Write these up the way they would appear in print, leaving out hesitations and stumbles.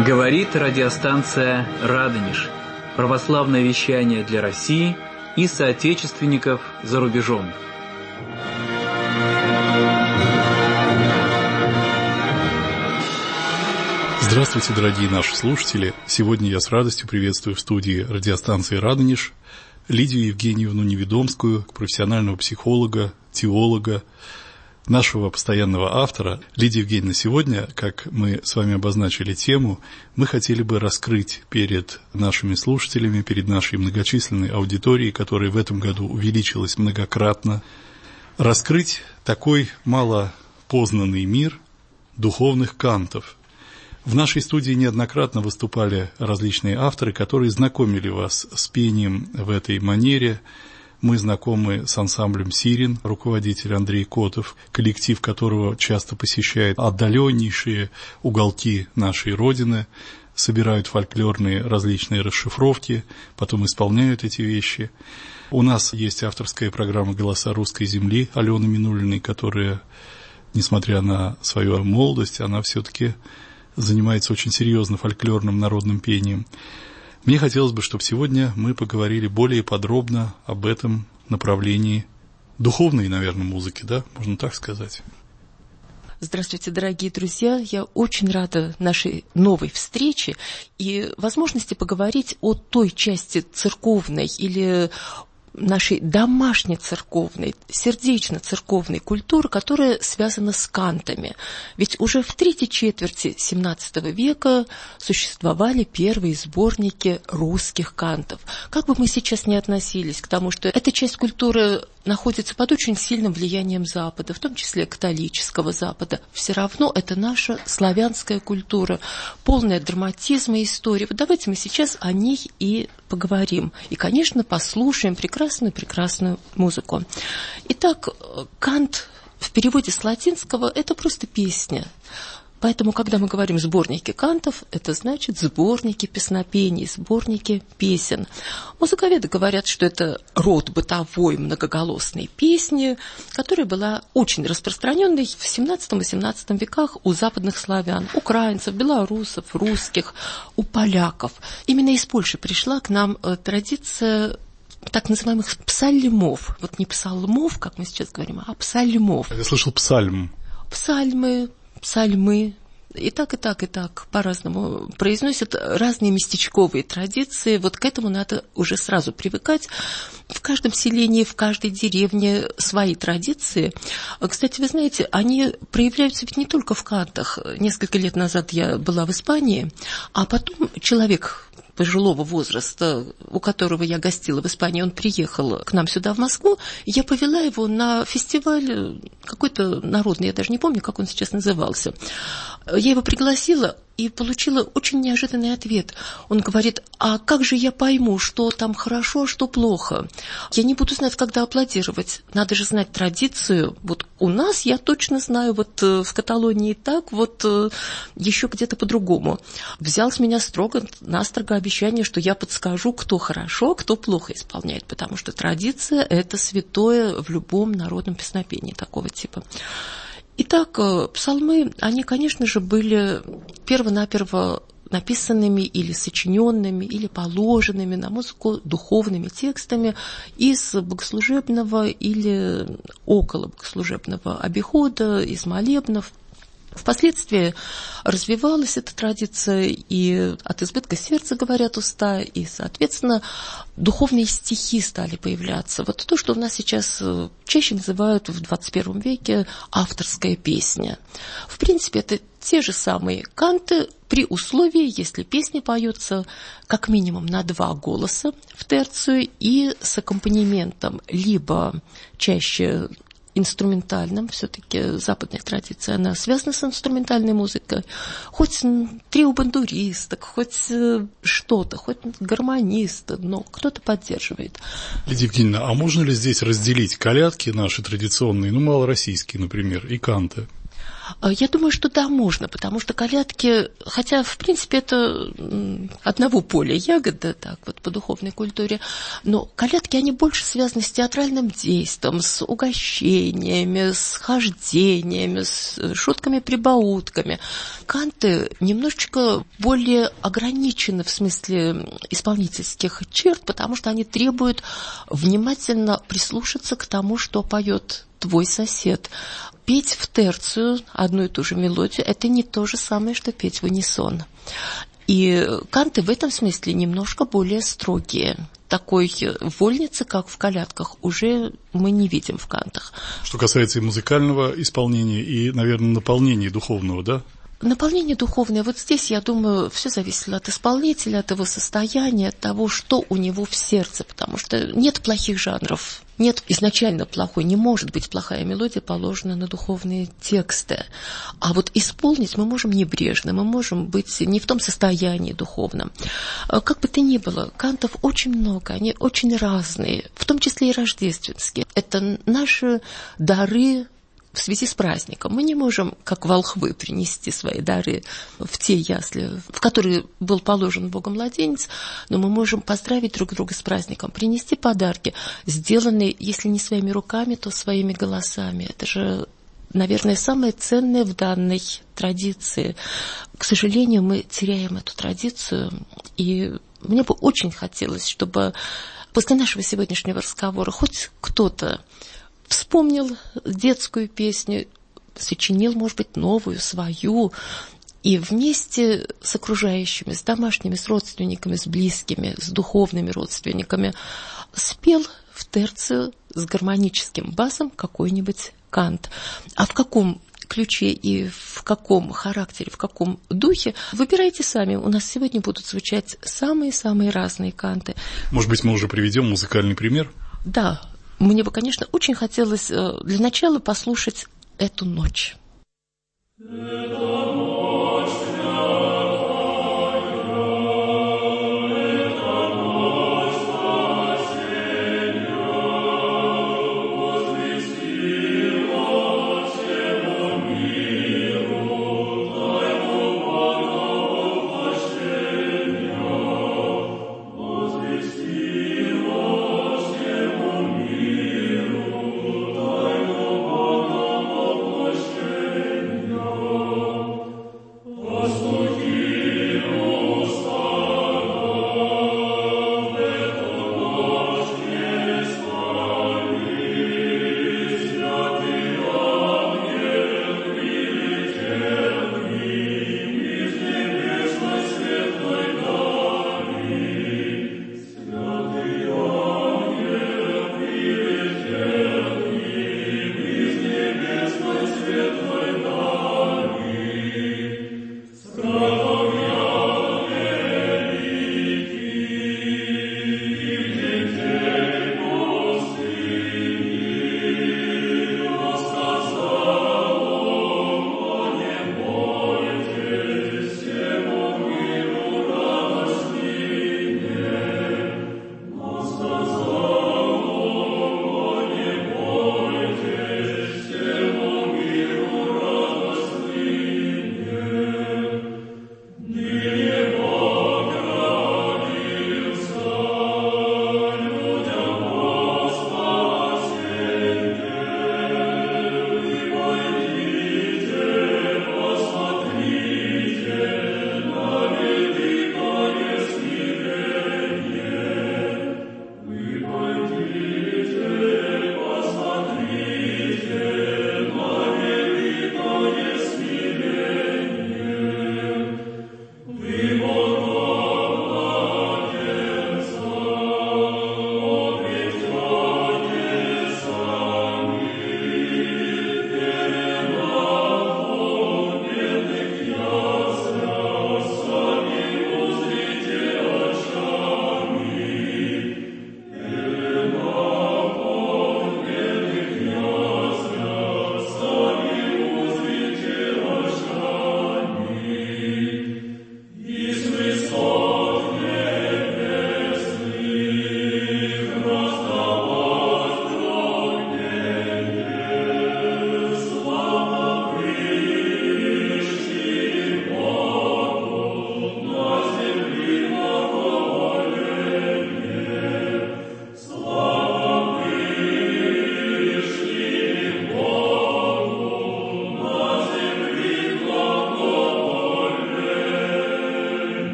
Говорит радиостанция «Радонеж». Православное вещание для России и соотечественников за рубежом. Здравствуйте, дорогие наши слушатели! Сегодня я с радостью приветствую в студии радиостанции «Радонеж» Лидию Евгеньевну Неведомскую, профессионального психолога, теолога, нашего постоянного автора. Лидия Евгеньевна, сегодня, как мы с вами обозначили тему, мы хотели бы раскрыть перед нашими слушателями, перед нашей многочисленной аудиторией, которая в этом году увеличилась многократно, раскрыть такой малопознанный мир духовных кантов. В нашей студии неоднократно выступали различные авторы, которые знакомили вас с пением в этой манере. Мы знакомы с ансамблем «Сирин», руководитель Андрей Котов, коллектив которого часто посещает отдаленнейшие уголки нашей Родины, собирают фольклорные различные расшифровки, потом исполняют эти вещи. У нас есть авторская программа «Голоса русской земли» Алены Минулиной, которая, несмотря на свою молодость, она все-таки занимается очень серьезно фольклорным народным пением. Мне хотелось бы, чтобы сегодня мы поговорили более подробно об этом направлении духовной, наверное, музыки, да, можно так сказать. Здравствуйте, дорогие друзья! Я очень рада нашей новой встрече и возможности поговорить о той части церковной или нашей домашней церковной, сердечно-церковной культуры, которая связана с кантами. Ведь уже в третьей четверти XVII века существовали первые сборники русских кантов. Как бы мы сейчас ни относились к тому, что эта часть культуры находится под очень сильным влиянием Запада, в том числе католического Запада, все равно это наша славянская культура, полная драматизма и истории. Вот давайте мы сейчас о ней и поговорим. И, конечно, послушаем прекрасную музыку. Итак, кант в переводе с латинского – это просто песня. Поэтому, когда мы говорим «сборники кантов», это значит сборники песнопений, сборники песен. Музыковеды говорят, что это род бытовой многоголосной песни, которая была очень распространенной в XVII и XVII веках у западных славян, украинцев, белорусов, русских, у поляков. Именно из Польши пришла к нам традиция так называемых псальмов. Вот не псалмов, как мы сейчас говорим, а псальмов. Я слышал псальм. Псальмы. И так по-разному произносят разные местечковые традиции. Вот к этому надо уже сразу привыкать. В каждом селении, в каждой деревне свои традиции. Кстати, вы знаете, они проявляются ведь не только в кантах. Несколько лет назад я была в Испании, а потом человек пожилого возраста, у которого я гостила в Испании, он приехал к нам сюда, в Москву, и я повела его на фестиваль какой-то народный, я даже не помню, как он сейчас назывался. Я его пригласила и получила очень неожиданный ответ. Он говорит: а как же я пойму, что там хорошо, а что плохо? Я не буду знать, когда аплодировать. Надо же знать традицию. Вот у нас, я точно знаю, вот в Каталонии так, вот еще где-то по-другому. Взял с меня строго-настрого обещание, что я подскажу, кто хорошо, кто плохо исполняет, потому что традиция – это святое в любом народном песнопении такого типа. Итак, псалмы, они, конечно же, были первонаперво написанными или сочиненными, или положенными на музыку духовными текстами из богослужебного или около богослужебного обихода, из молебнов. Впоследствии развивалась эта традиция, и от избытка сердца говорят уста, и, соответственно, духовные стихи стали появляться. Вот то, что у нас сейчас чаще называют в 21 веке авторская песня. В принципе, это те же самые канты при условии, если песня поется как минимум на 2 голоса в терцию и с аккомпанементом, либо чаще инструментальным, все-таки западная традиция, она связана с инструментальной музыкой. Хоть трио бандуристок, хоть что-то, хоть гармонист, но кто-то поддерживает. Лидия Евгеньевна, а можно ли здесь разделить колядки наши традиционные, малороссийские, например, и канты? Я думаю, что да, можно, потому что колядки, хотя, в принципе, это одного поля ягода, так вот, по духовной культуре, но колядки, они больше связаны с театральным действием, с угощениями, с хождениями, с шутками-прибаутками. Канты немножечко более ограничены в смысле исполнительских черт, потому что они требуют внимательно прислушаться к тому, что поет твой сосед. Петь в терцию одну и ту же мелодию – это не то же самое, что петь в унисон. И канты в этом смысле немножко более строгие. Такой вольницы, как в колядках, уже мы не видим в кантах. Что касается и музыкального исполнения, и, наверное, наполнения духовного, да? Наполнение духовное, вот здесь, я думаю, все зависит от исполнителя, от его состояния, от того, что у него в сердце, потому что нет плохих жанров, нет изначально плохой, не может быть плохая мелодия, положена на духовные тексты. А вот исполнить мы можем небрежно, мы можем быть не в том состоянии духовном. Как бы то ни было, кантов очень много, они очень разные, в том числе и рождественские. Это наши дары в связи с праздником. Мы не можем, как волхвы, принести свои дары в те ясли, в которые был положен Богом младенец, но мы можем поздравить друг друга с праздником, принести подарки, сделанные, если не своими руками, то своими голосами. Это же, наверное, самое ценное в данной традиции. К сожалению, мы теряем эту традицию, и мне бы очень хотелось, чтобы после нашего сегодняшнего разговора хоть кто-то вспомнил детскую песню, сочинил, может быть, новую, свою, и вместе с окружающими, с домашними, с родственниками, с близкими, с духовными родственниками спел в терцию с гармоническим басом какой-нибудь кант. А в каком ключе и в каком характере, в каком духе, выбирайте сами. У нас сегодня будут звучать самые-самые разные канты. Может быть, мы уже приведем музыкальный пример? Да. Мне бы, конечно, очень хотелось для начала послушать «Эту ночь».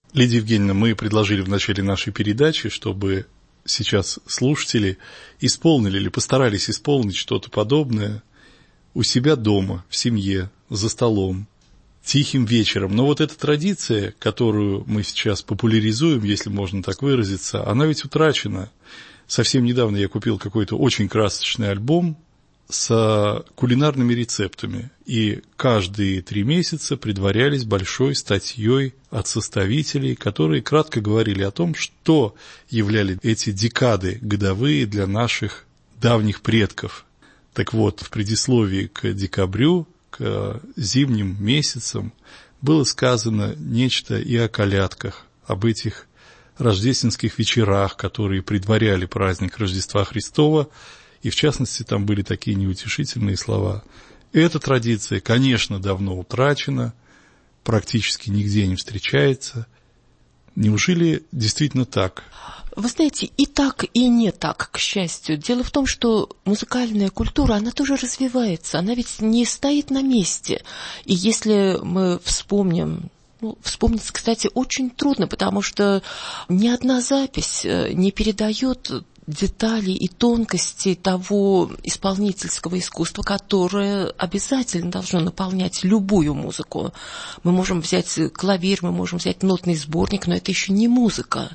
Лидия Евгеньевна, мы предложили в начале нашей передачи, чтобы сейчас слушатели исполнили или постарались исполнить что-то подобное у себя дома, в семье, за столом, тихим вечером. Но вот эта традиция, которую мы сейчас популяризуем, если можно так выразиться, она ведь утрачена. Совсем недавно я купил какой-то очень красочный альбом с кулинарными рецептами, и каждые 3 месяца предварялись большой статьей от составителей, которые кратко говорили о том, что являли эти декады годовые для наших давних предков. Так вот, в предисловии к декабрю, к зимним месяцам, было сказано нечто и о колядках, об этих рождественских вечерах, которые предваряли праздник Рождества Христова, и в частности там были такие неутешительные слова. Эта традиция, конечно, давно утрачена, практически нигде не встречается. Неужели действительно так? Вы знаете, и так, и не так, к счастью. Дело в том, что музыкальная культура, она тоже развивается, она ведь не стоит на месте. И если мы вспомним, вспомнить, кстати, очень трудно, потому что ни одна запись не передает детали и тонкости того исполнительского искусства, которое обязательно должно наполнять любую музыку. Мы можем взять клавир, мы можем взять нотный сборник, но это еще не музыка.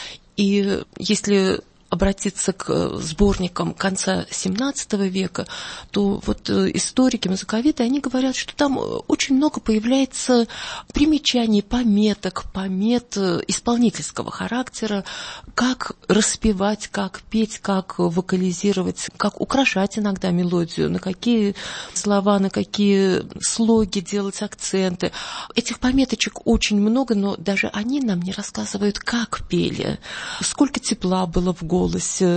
И если обратиться к сборникам конца XVII века, то вот историки, музыковеды, они говорят, что там очень много появляется примечаний, помет исполнительского характера, как распевать, как петь, как вокализировать, как украшать иногда мелодию, на какие слова, на какие слоги делать акценты. Этих пометочек очень много, но даже они нам не рассказывают, как пели, сколько тепла было в голосе.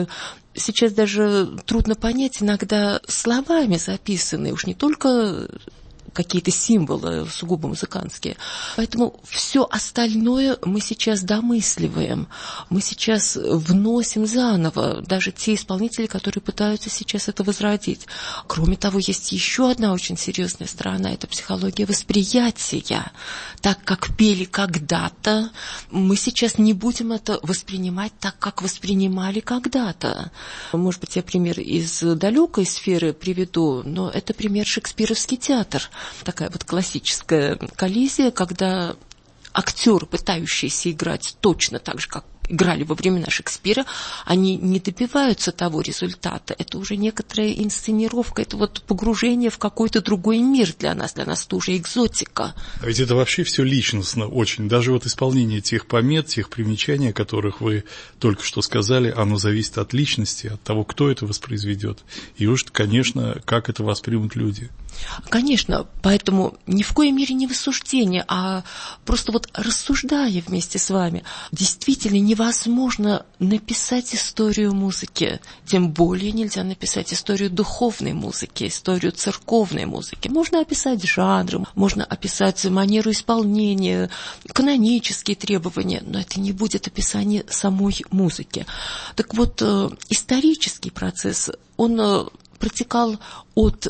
Сейчас даже трудно понять, иногда словами записанные, уж не только какие-то символы сугубо музыкантские. Поэтому все остальное мы сейчас домысливаем, мы сейчас вносим заново, даже те исполнители, которые пытаются сейчас это возродить. Кроме того, есть еще одна очень серьезная сторона, это психология восприятия. Так как пели когда-то, мы сейчас не будем это воспринимать так, как воспринимали когда-то. Может быть, я пример из далекой сферы приведу, но это пример шекспировский театр. Такая вот классическая коллизия, когда актеры, пытающиеся играть точно так же, как играли во времена Шекспира, они не добиваются того результата. Это уже некоторая инсценировка, это вот погружение в какой-то другой мир для нас это уже экзотика. А ведь это вообще все личностно очень. Даже вот исполнение тех помет, тех примечаний, о которых вы только что сказали, оно зависит от личности, от того, кто это воспроизведет. И уж, конечно, как это воспримут люди. Конечно, поэтому ни в коей мере не в осуждении, а просто вот рассуждая вместе с вами, действительно невозможно написать историю музыки, тем более нельзя написать историю духовной музыки, историю церковной музыки. Можно описать жанры, можно описать манеру исполнения, канонические требования, но это не будет описание самой музыки. Так вот, исторический процесс, он протекал от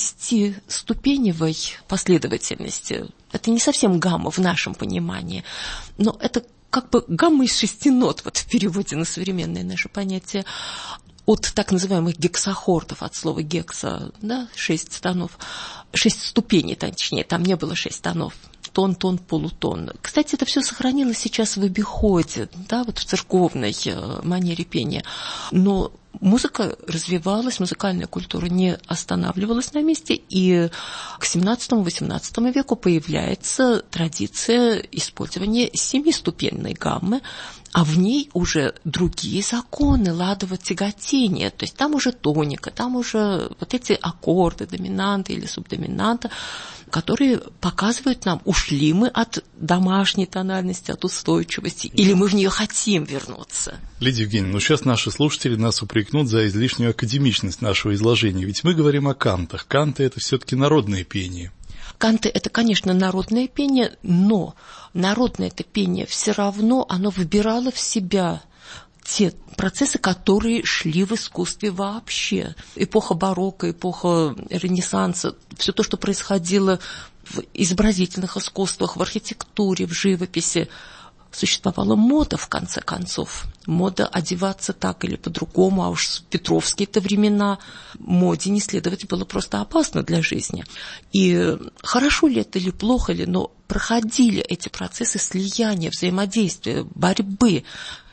6-ступеневой последовательности. Это не совсем гамма в нашем понимании, но это как бы гамма из 6 нот, вот в переводе на современное наше понятие, от так называемых гексахордов, от слова гекса, 6 тонов, 6 ступеней, точнее, там не было 6 тонов. Тон, тон, полутон. Кстати, это все сохранилось сейчас в обиходе, вот в церковной манере пения. Но музыка развивалась, музыкальная культура не останавливалась на месте, и к XVII-XVIII веку появляется традиция использования 7-ступенной гаммы, а в ней уже другие законы ладового тяготения, то есть там уже тоника, там уже вот эти аккорды, доминанты или субдоминанта, которые показывают нам, ушли мы от домашней тональности, от устойчивости, или мы в нее хотим вернуться. Лидия Евгеньевна, сейчас наши слушатели нас упрекнут за излишнюю академичность нашего изложения, ведь мы говорим о кантах. Канты – это все-таки народное пение. Канты – это, конечно, народное пение, но народное это пение все равно, оно выбирало в себя те процессы, которые шли в искусстве вообще. Эпоха барокко, эпоха Ренессанса, все то, что происходило в изобразительных искусствах, в архитектуре, в живописи, существовала мода, в конце концов. Мода одеваться так или по-другому, а уж в петровские-то времена моде не следовать было просто опасно для жизни. И хорошо ли это или плохо ли, но проходили эти процессы слияния, взаимодействия, борьбы.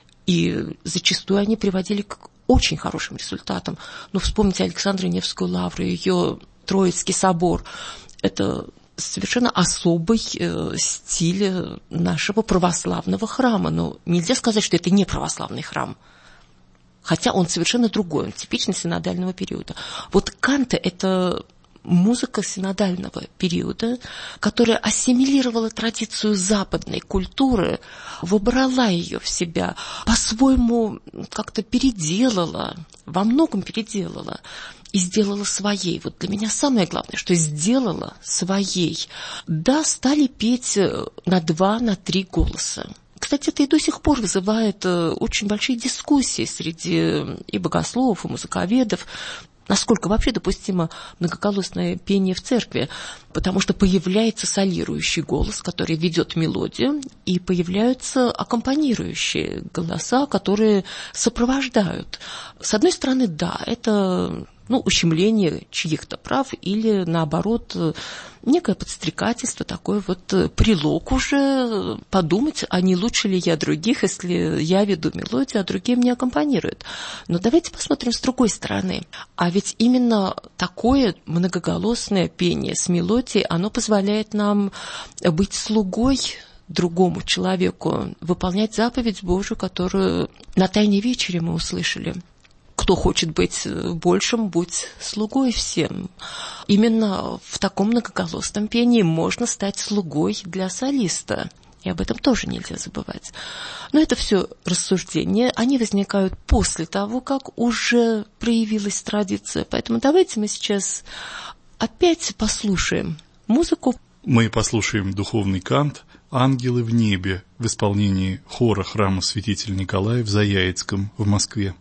И зачастую они приводили к очень хорошим результатам. Ну, вспомните Александру Невскую лавру, ее Троицкий собор. Это совершенно особый стиль нашего православного храма. Но нельзя сказать, что это не православный храм. Хотя он совершенно другой, он типичный синодального периода. Вот канты – это музыка синодального периода, которая ассимилировала традицию западной культуры, вобрала ее в себя, по-своему как-то переделала, во многом переделала и сделала своей. Вот для меня самое главное, что сделала своей. Да, стали петь на 2, на 3 голоса. Кстати, это и до сих пор вызывает очень большие дискуссии среди и богословов, и музыковедов, насколько вообще допустимо многоголосное пение в церкви, потому что появляется солирующий голос, который ведет мелодию, и появляются аккомпанирующие голоса, которые сопровождают. С одной стороны, да, это ущемление чьих-то прав или, наоборот, некое подстрекательство, такой вот прилог уже подумать, а не лучше ли я других, если я веду мелодию, а другие мне аккомпанируют. Но давайте посмотрим с другой стороны. А ведь именно такое многоголосное пение с мелодией, оно позволяет нам быть слугой другому человеку, выполнять заповедь Божию, которую на Тайной вечере мы услышали. Кто хочет быть большим, будь слугой всем. Именно в таком многоголосном пении можно стать слугой для солиста. И об этом тоже нельзя забывать. Но это все рассуждения. Они возникают после того, как уже проявилась традиция. Поэтому давайте мы сейчас опять послушаем музыку. Мы послушаем духовный кант «Ангелы в небе» в исполнении хора храма Святителя Николая в Заяицком в Москве.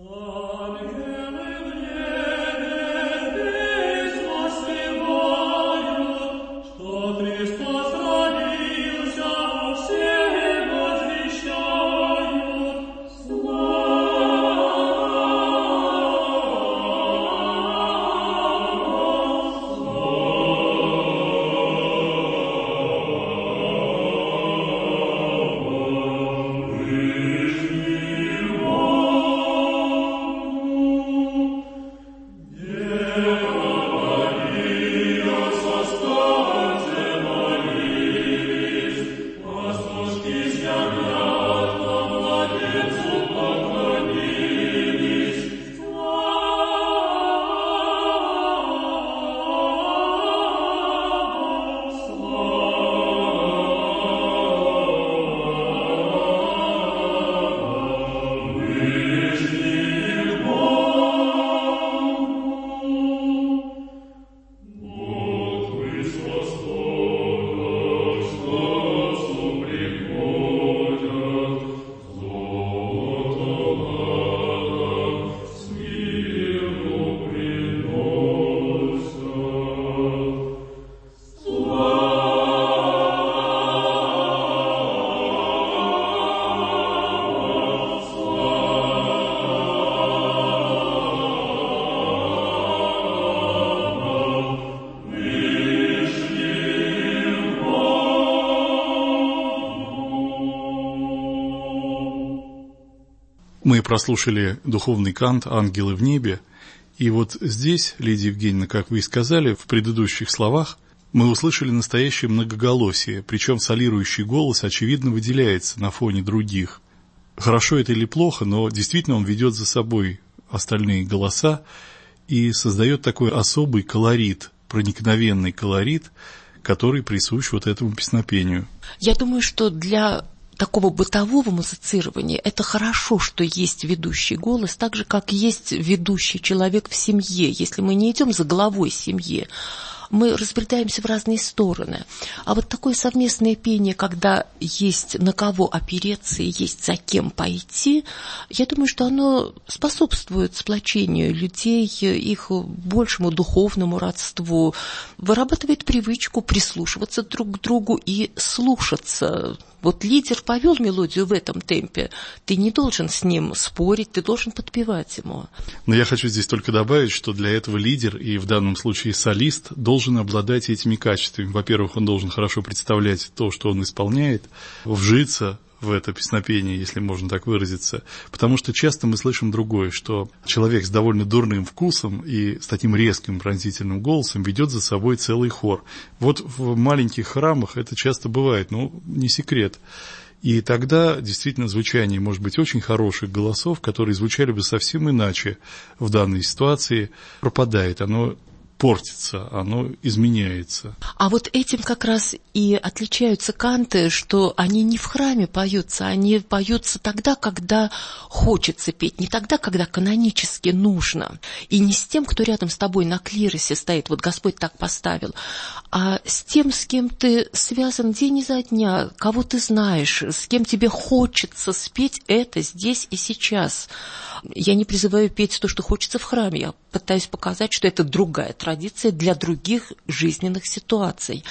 Мы прослушали духовный кант «Ангелы в небе», и вот здесь, Лидия Евгеньевна, как вы и сказали, в предыдущих словах мы услышали настоящее многоголосие, причем солирующий голос, очевидно, выделяется на фоне других. Хорошо это или плохо, но действительно он ведет за собой остальные голоса и создает такой особый колорит, проникновенный колорит, который присущ вот этому песнопению. Я думаю, что для такого бытового музицирования это хорошо, что есть ведущий голос, так же, как есть ведущий человек в семье. Если мы не идем за главой семьи, мы разбредаемся в разные стороны. А вот такое совместное пение, когда есть на кого опереться и есть за кем пойти, я думаю, что оно способствует сплочению людей, их большему духовному родству, вырабатывает привычку прислушиваться друг к другу и слушаться Вот лидер повел мелодию в этом темпе, ты не должен с ним спорить, ты должен подпевать ему. Но я хочу здесь только добавить, что для этого лидер, и в данном случае солист, должен обладать этими качествами. Во-первых, он должен хорошо представлять то, что он исполняет, вжиться в это песнопение, если можно так выразиться. Потому что часто мы слышим другое, что человек с довольно дурным вкусом и с таким резким пронзительным голосом ведет за собой целый хор. Вот в маленьких храмах это часто бывает, но не секрет. И тогда действительно звучание может быть очень хороших голосов, которые звучали бы совсем иначе в данной ситуации, пропадает, оно портится, оно изменяется. А вот этим как раз и отличаются канты, что они не в храме поются, они поются тогда, когда хочется петь, не тогда, когда канонически нужно. И не с тем, кто рядом с тобой на клиросе стоит, вот Господь так поставил, а с тем, с кем ты связан день изо дня, кого ты знаешь, с кем тебе хочется спеть это здесь и сейчас. Я не призываю петь то, что хочется в храме, я пытаюсь показать, что это другая традиция для других жизненных ситуаций.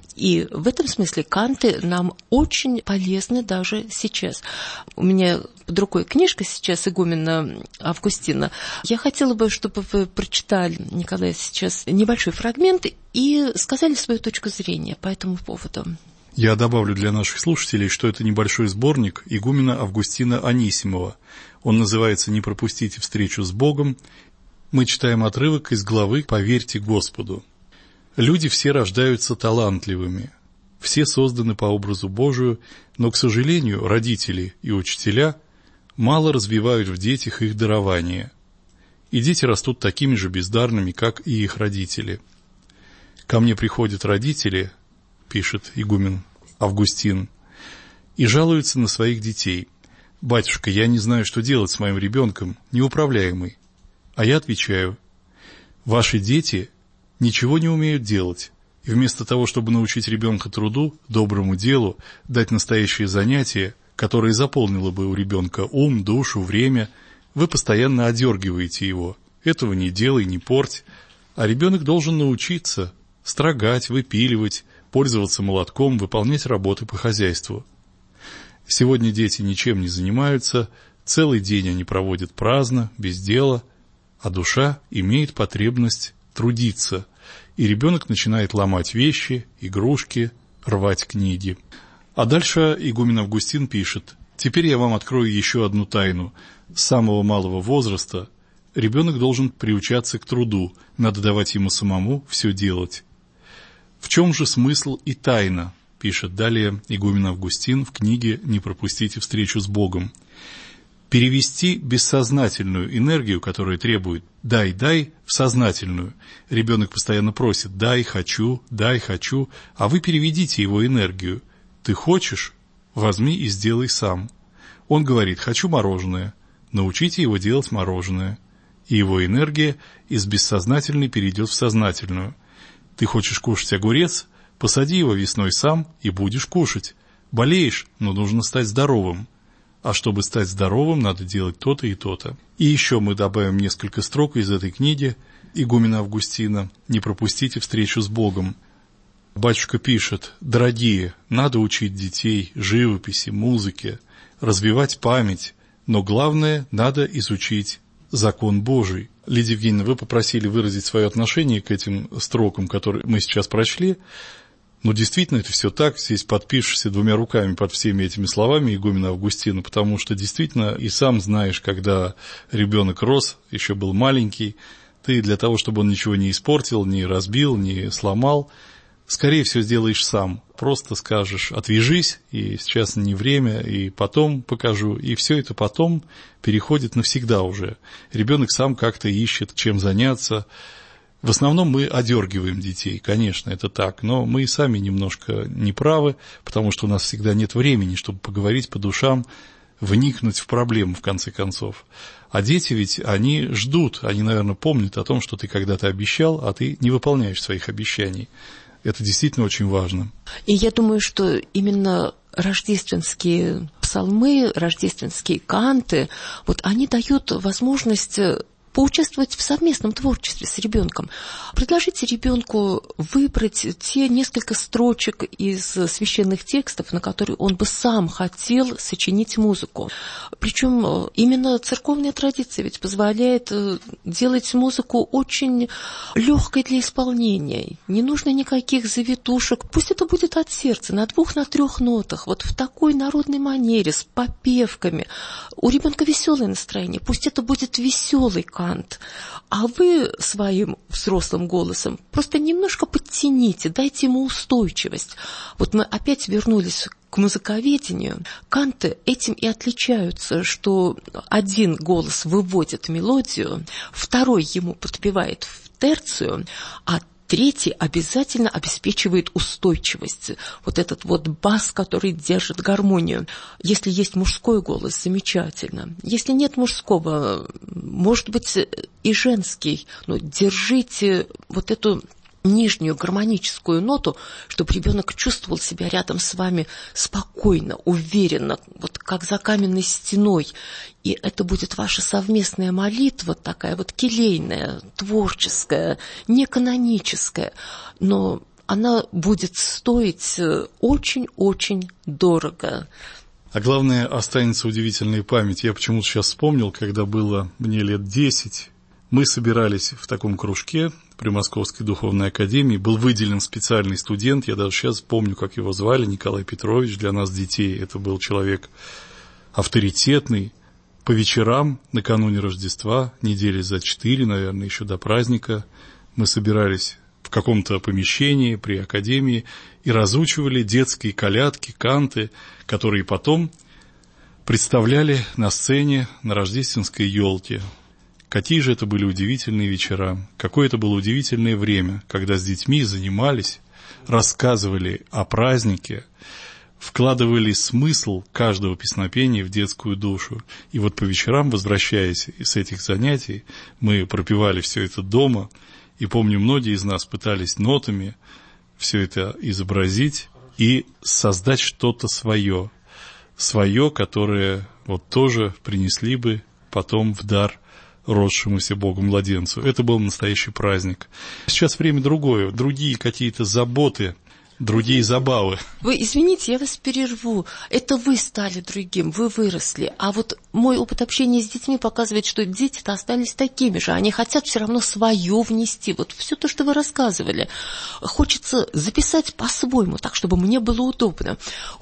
И в этом смысле канты нам очень полезны даже сейчас. У меня под рукой книжка сейчас игумена Августина. Я хотела бы, чтобы вы прочитали, Николай, сейчас небольшой фрагмент и сказали свою точку зрения по этому поводу. Я добавлю для наших слушателей, что это небольшой сборник игумена Августина Анисимова. Он называется «Не пропустите встречу с Богом». Мы читаем отрывок из главы «Поверьте Господу». Люди все рождаются талантливыми, все созданы по образу Божию, но, к сожалению, родители и учителя мало развивают в детях их дарование. И дети растут такими же бездарными, как и их родители. «Ко мне приходят родители», пишет игумен Августин, и жалуются на своих детей. «Батюшка, я не знаю, что делать с моим ребенком, неуправляемый». А я отвечаю: «Ваши дети ничего не умеют делать, и вместо того, чтобы научить ребенка труду, доброму делу, дать настоящее занятие, которое заполнило бы у ребенка ум, душу, время, вы постоянно одергиваете его. Этого не делай, не порть. А ребенок должен научиться строгать, выпиливать, пользоваться молотком, выполнять работы по хозяйству. Сегодня дети ничем не занимаются, целый день они проводят праздно, без дела, а душа имеет потребность трудиться, и ребенок начинает ломать вещи, игрушки, рвать книги». А дальше игумен Августин пишет: «Теперь я вам открою еще одну тайну. С самого малого возраста ребенок должен приучаться к труду, надо давать ему самому все делать». В чем же смысл и тайна, пишет далее игумен Августин в книге «Не пропустите встречу с Богом». Перевести бессознательную энергию, которая требует «дай, дай» в сознательную. Ребенок постоянно просит дай, хочу», а вы переведите его энергию. «Ты хочешь? Возьми и сделай сам». Он говорит «хочу мороженое». Научите его делать мороженое. И его энергия из бессознательной перейдет в сознательную. «Ты хочешь кушать огурец? Посади его весной сам и будешь кушать. Болеешь, но нужно стать здоровым. А чтобы стать здоровым, надо делать то-то и то-то». И еще мы добавим несколько строк из этой книги игумена Августина «Не пропустите встречу с Богом». Батюшка пишет: «Дорогие, надо учить детей живописи, музыке, развивать память, но главное, надо изучить закон Божий». Лидия Евгеньевна, вы попросили выразить свое отношение к этим строкам, которые мы сейчас прочли. Но действительно это все так, здесь подпишешься двумя руками под всеми этими словами игумена Августина, потому что действительно и сам знаешь, когда ребенок рос, еще был маленький, ты для того, чтобы он ничего не испортил, не разбил, не сломал, скорее всего сделаешь сам. Просто скажешь: «Отвяжись, и сейчас не время, и потом покажу», и все это потом переходит навсегда уже. Ребенок сам как-то ищет, чем заняться. В основном мы одергиваем детей, конечно, это так, но мы и сами немножко неправы, потому что у нас всегда нет времени, чтобы поговорить по душам, вникнуть в проблему, в конце концов. А дети ведь, они ждут, они, наверное, помнят о том, что ты когда-то обещал, а ты не выполняешь своих обещаний. Это действительно очень важно. И я думаю, что именно рождественские псалмы, рождественские канты, вот они дают возможность поучаствовать в совместном творчестве с ребенком. Предложите ребенку выбрать те несколько строчек из священных текстов, на которые он бы сам хотел сочинить музыку. Причем именно церковная традиция ведь позволяет делать музыку очень легкой для исполнения. Не нужно никаких завитушек. Пусть это будет от сердца, на 2, на 3 нотах, вот в такой народной манере, с попевками. У ребенка веселое настроение, пусть это будет веселый кант. А вы своим взрослым голосом просто немножко подтяните, дайте ему устойчивость. Вот мы опять вернулись к музыковедению. Канты этим и отличаются, что один голос выводит мелодию, второй ему подпевает в терцию, а третий обязательно обеспечивает устойчивость. Вот этот вот бас, который держит гармонию. Если есть мужской голос, замечательно. Если нет мужского, может быть и женский. Но держите вот эту нижнюю гармоническую ноту, чтобы ребенок чувствовал себя рядом с вами спокойно, уверенно, вот как за каменной стеной. И это будет ваша совместная молитва, такая вот келейная, творческая, не каноническая, но она будет стоить очень-очень дорого. А главное, останется удивительная память. Я почему-то сейчас вспомнил, когда было мне лет 10, мы собирались в таком кружке при Московской духовной академии. Был выделен специальный студент, я даже сейчас помню, как его звали, Николай Петрович, для нас, детей. Это был человек авторитетный. По вечерам, накануне Рождества, недели за 4, наверное, еще до праздника, мы собирались в каком-то помещении при академии и разучивали детские колядки, канты, которые потом представляли на сцене на рождественской елке. Какие же это были удивительные вечера, какое это было удивительное время, когда с детьми занимались, рассказывали о празднике, вкладывали смысл каждого песнопения в детскую душу. И вот по вечерам, возвращаясь с этих занятий, мы пропевали все это дома, и помню, многие из нас пытались нотами все это изобразить и создать что-то свое, которое вот тоже принесли бы потом в дар родшемуся Богу младенцу. Это был настоящий праздник. Сейчас время другое, другие какие-то заботы, другие забавы. Вы извините, я вас перерву. Это вы стали другим, вы выросли. А вот мой опыт общения с детьми показывает, что дети-то остались такими же. Они хотят все равно свое внести. Вот все то, что вы рассказывали. Хочется записать по-своему, так, чтобы мне было удобно.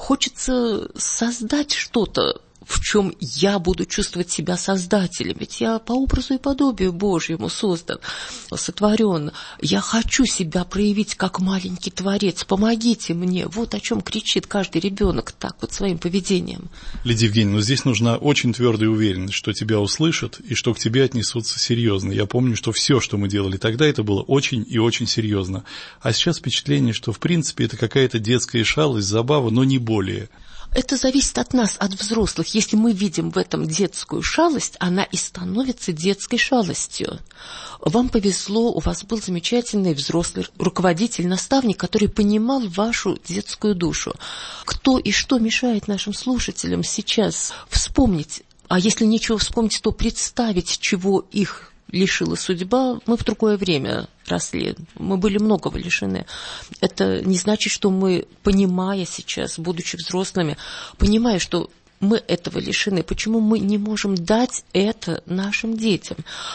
Хочется создать что-то, в чем я буду чувствовать себя создателем. Ведь я по образу и подобию Божьему создан, сотворен. Я хочу себя проявить как маленький творец. Помогите мне. Вот о чем кричит каждый ребенок так вот своим поведением. Лидия Евгеньевна, здесь нужна очень твердая уверенность, что тебя услышат и что к тебе отнесутся серьезно. Я помню, что все, что мы делали тогда, это было очень и очень серьезно. А сейчас впечатление, что в принципе это какая-то детская шалость, забава, но не более. Это зависит от нас, от взрослых. Если мы видим в этом детскую шалость, она и становится детской шалостью. Вам повезло, у вас был замечательный взрослый руководитель, наставник, который понимал вашу детскую душу. Кто и что мешает нашим слушателям сейчас вспомнить, а если нечего вспомнить, то представить, чего их лишила судьба. Мы в другое время росли, мы были многого лишены. Это не значит, что мы, понимая сейчас, будучи взрослыми, понимая, что мы этого лишены, почему мы не можем дать это нашим детям?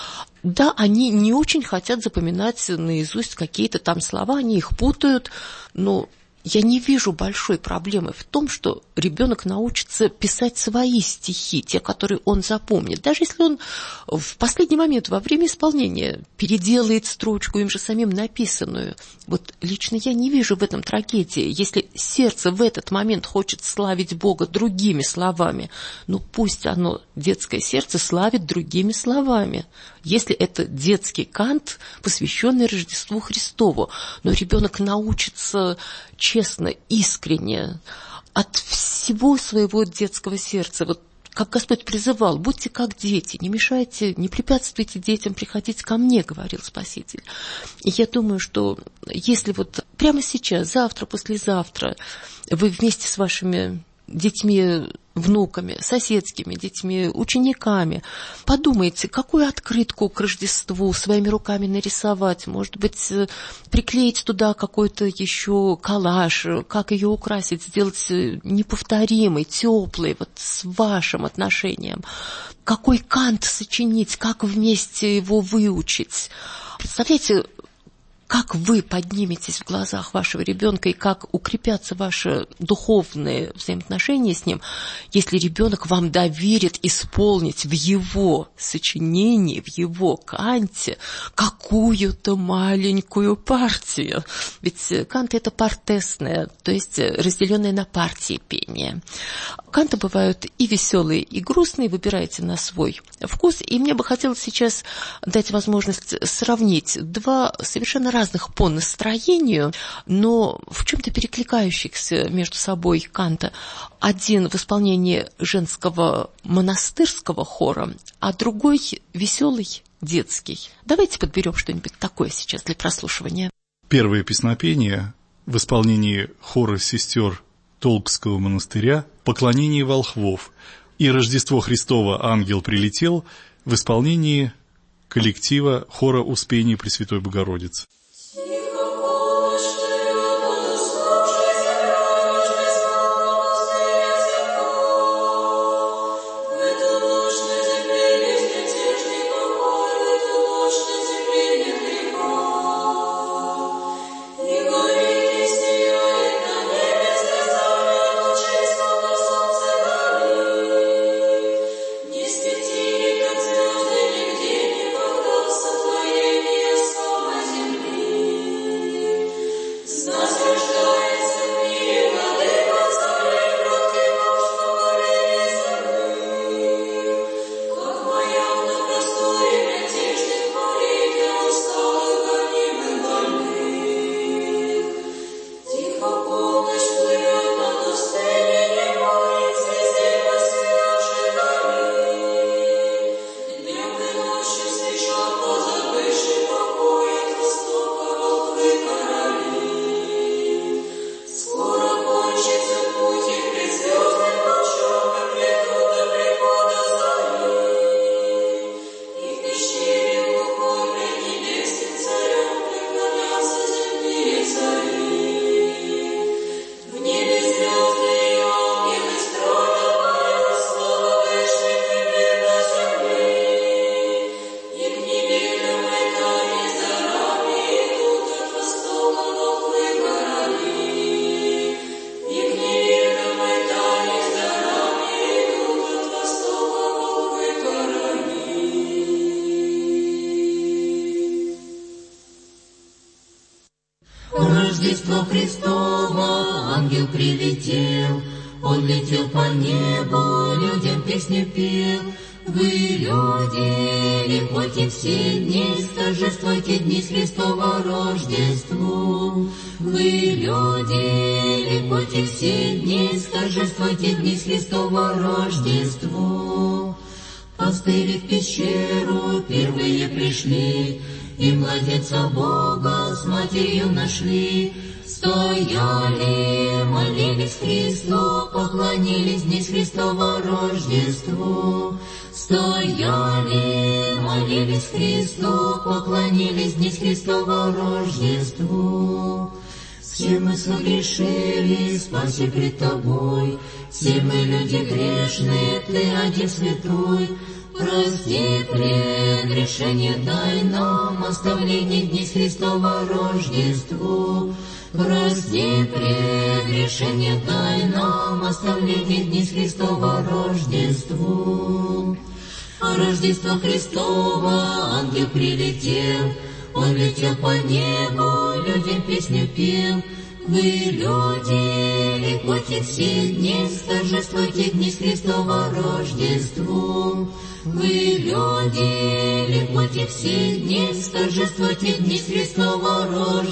Да, они не очень хотят запоминать наизусть какие-то там слова, они их путают, но я не вижу большой проблемы в том, что ребенок научится писать свои стихи, те, которые он запомнит. Даже если он в последний момент во время исполнения переделает строчку им же самим написанную. Вот лично я не вижу в этом трагедии. Если сердце в этот момент хочет славить Бога другими словами, ну пусть оно, детское сердце, славит другими словами. Если это детский кант, посвященный Рождеству Христову, но ребенок научится честно, искренне, от всего своего детского сердца, вот как Господь призывал, будьте как дети, не мешайте, не препятствуйте детям приходить ко мне, говорил Спаситель. И я думаю, что если вот прямо сейчас, завтра, послезавтра, вы вместе с вашими детьми внуками, соседскими детьми, учениками. Подумайте, какую открытку к Рождеству своими руками нарисовать, может быть, приклеить туда какой-то еще коллаж, как ее украсить, сделать неповторимой, теплой, вот с вашим отношением. Какой кант сочинить, как вместе его выучить. Представляете, как вы подниметесь в глазах вашего ребенка и как укрепятся ваши духовные взаимоотношения с ним, если ребенок вам доверит исполнить в его сочинении, в его канте какую-то маленькую партию. Ведь канты — это партесное, то есть разделенное на партии пение. Канты бывают и веселые, и грустные, выбирайте на свой вкус. И мне бы хотелось сейчас дать возможность сравнить два совершенно разных по настроению, но в чем-то перекликающихся между собой канта. Один в исполнении женского монастырского хора, а другой веселый, детский. Давайте подберем что-нибудь такое сейчас для прослушивания. Первое песнопение в исполнении хора сестер Толкского монастыря «Поклонение волхвов» и «Рождество Христово. Ангел прилетел» в исполнении коллектива хора Успения Пресвятой Богородицы. Рождество Христово, ангел прилетел, он летел по небу, людям песню пел. Вы, люди, ликуйте все дни, торжествуйте дни с Христова Рождеству. Вы, люди, ликуйте все дни, торжествуйте дни с Христова Рождеству. Пастыри в пещеру первые пришли, и младенца Бога с матерью нашли. Стояли, молились Христу, поклонились дни с Христова Рождеству. Стояли, молились Христу, поклонились дни с Христова Рождеству. Все мы согрешили, спаси пред Тобой, все мы люди грешные, Ты один святой. Прости прегрешение, дай нам оставление дней с Христова Рождеству. Прости прегрешение, дай нам оставление дней с Христова Рождеству. Рождество Христово, ангел прилетел, он летел по небу, людям песню пел. Вы, люди, ликуйте все дни, торжествуйте дни с Христова Рождеству. Вы, люди, ликуйте все дни, торжествуйте дни с Христова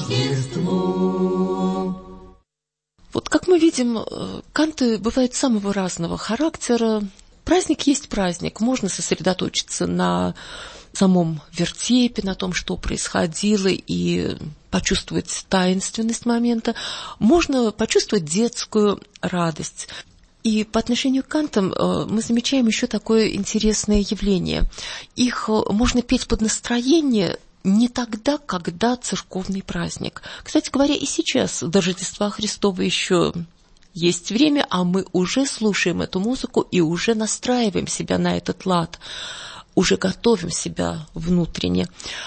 Рождеству. Вот как мы видим, канты бывают самого разного характера. Праздник есть праздник, можно сосредоточиться на самом вертепе, на том, что происходило, и почувствовать таинственность момента. Можно почувствовать детскую радость. И по отношению к кантам мы замечаем еще такое интересное явление. Их можно петь под настроение не тогда, когда церковный праздник. Кстати говоря, и сейчас до Рождества Христова еще есть время, а мы уже слушаем эту музыку и уже настраиваем себя на этот лад, уже готовим себя внутренне.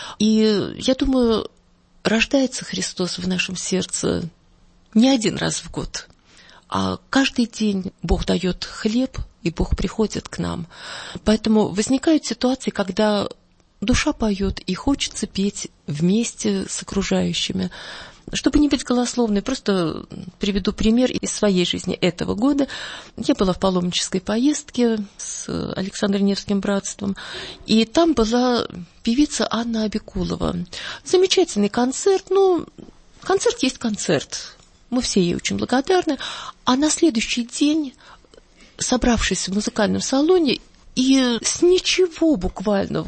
И я думаю, рождается Христос в нашем сердце не один раз в год, а каждый день Бог дает хлеб, и Бог приходит к нам. Поэтому возникают ситуации, когда душа поет, и хочется петь вместе с окружающими. Чтобы не быть голословной, просто приведу пример из своей жизни этого года. Я была в паломнической поездке с Александром Невским братством, и там была певица Анна Абикулова. Замечательный концерт, концерт есть концерт. Мы все ей очень благодарны. А на следующий день, собравшись в музыкальном салоне, и с ничего буквально,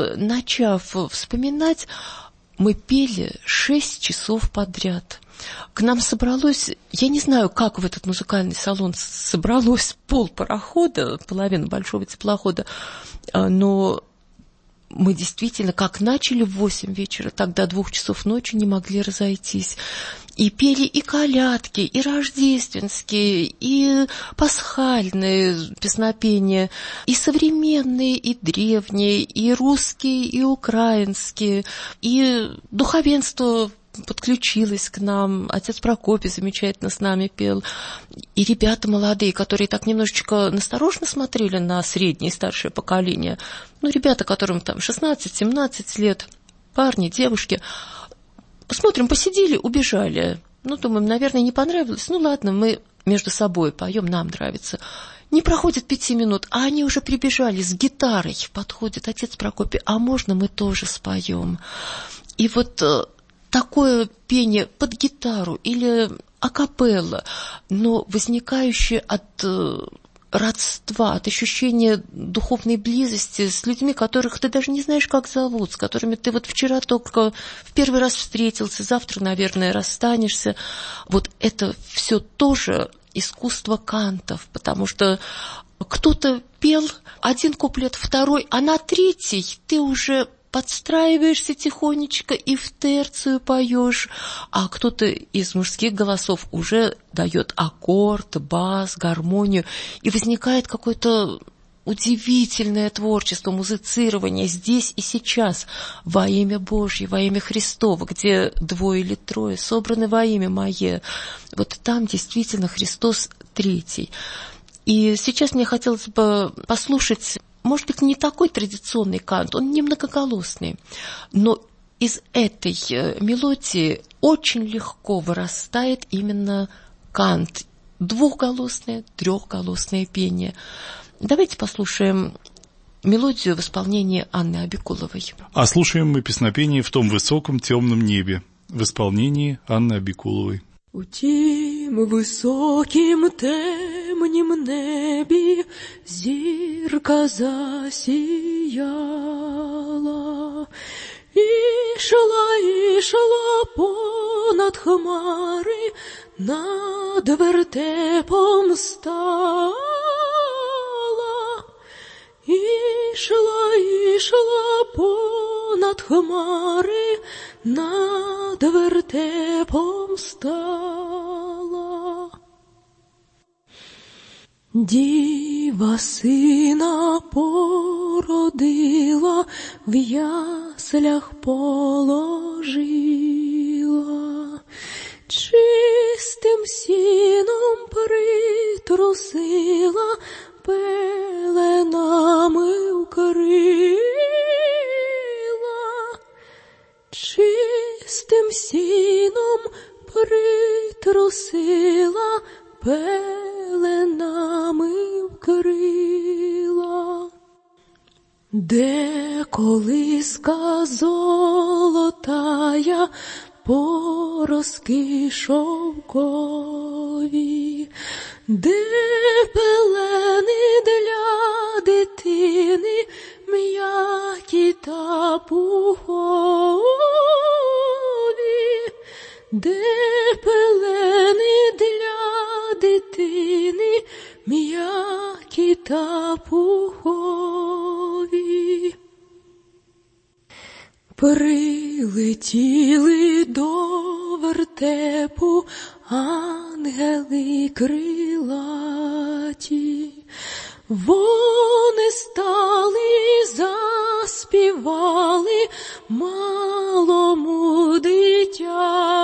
начав вспоминать, мы пели 6 часов подряд. К нам собралось, я не знаю, как в этот музыкальный салон собралось полпарохода, половина большого теплохода, но мы действительно, как начали в 8 вечера, так до 2 часов ночи не могли разойтись. И пели и колядки, и рождественские, и пасхальные песнопения, и современные, и древние, и русские, и украинские, и духовенство подключилось к нам, отец Прокопий замечательно с нами пел, и ребята молодые, которые так немножечко насторожно смотрели на среднее и старшее поколение, ребята, которым там 16-17 лет, парни, девушки, смотрим, посидели, убежали. Думаем, наверное, не понравилось. Ладно, мы между собой поем, нам нравится. Не проходит 5 минут, а они уже прибежали с гитарой. Подходит отец Прокопий, а можно мы тоже споем? И такое пение под гитару или акапелла, но возникающее от родства, от ощущения духовной близости с людьми, которых ты даже не знаешь, как зовут, с которыми ты вчера только в первый раз встретился, завтра, наверное, расстанешься. Это все тоже искусство кантов, потому что кто-то пел один куплет, второй, а на третий ты уже подстраиваешься тихонечко и в терцию поешь, а кто-то из мужских голосов уже дает аккорд, бас, гармонию, и возникает какое-то удивительное творчество, музицирование здесь и сейчас во имя Божье, во имя Христово, где 2 или 3 собраны во имя Мое. Там действительно Христос третий. И сейчас мне хотелось бы послушать, может быть, не такой традиционный кант, он не многоголосный, но из этой мелодии очень легко вырастает именно кант. 2-голосное, 3-голосное пение. Давайте послушаем мелодию в исполнении Анны Абикуловой. А слушаем мы песнопение «В том высоком темном небе» в исполнении Анны Абикуловой. У тім високім темнім небі зірка засіяла, ішла понад хмари, над вертепом стала. Ішла понад хмари, над вертепом стала. Діва сина породила, в яслях положила, чистим сіном притрусила, пеленами укрила, чистим сіном притрусила, пеленами вкрила. Де колиска золотая по розки шовкові, де пелени для дитини м'які та пухові, де пелени для дитини м'які пухові. Прилетіли до вертепу ангели крилаті. Вони стали, заспівали малому дитяти.